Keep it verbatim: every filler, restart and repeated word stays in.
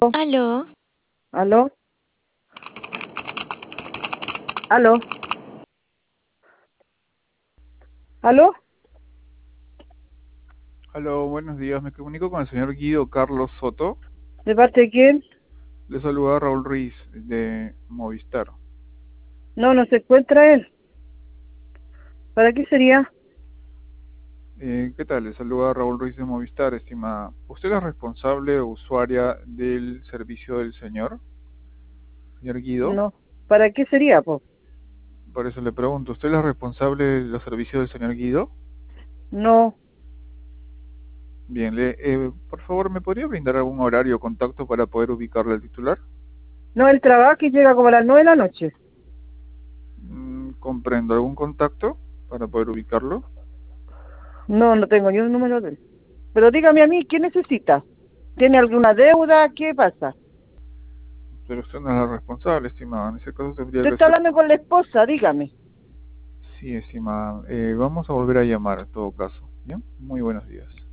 Aló, ¿Aló? ¿Aló? ¿Aló? Aló, buenos días. Me comunico con el señor Guido Carlos Soto. ¿De parte de quién? Le saluda Raúl Ruiz de Movistar. No, no se encuentra él. ¿Para qué sería? Eh, ¿Qué tal? Le saluda Raúl Ruiz de Movistar, estimada. ¿Usted es responsable o usuaria del servicio del señor, señor Guido? No. ¿Para qué sería, po? Por eso le pregunto, ¿usted es la responsable de los servicios del señor Guido? No. Bien, le, eh, por favor, ¿me podría brindar algún horario o contacto para poder ubicarle al titular? No, él trabaja y llega como a las nueve de la noche. Mm, comprendo. ¿Algún contacto para poder ubicarlo? No, no tengo ni un número de él. Pero dígame a mí, ¿qué necesita? ¿Tiene alguna deuda? ¿Qué pasa? Pero usted no es la responsable, estimada. En ese caso tendría Usted que está ser... hablando con la esposa, dígame. Sí, estimada. Eh, vamos a volver a llamar en todo caso. ¿Bien? Muy buenos días.